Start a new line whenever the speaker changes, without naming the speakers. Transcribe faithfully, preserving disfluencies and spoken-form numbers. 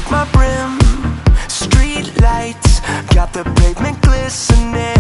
above my brim. Street lights got the pavement glistening.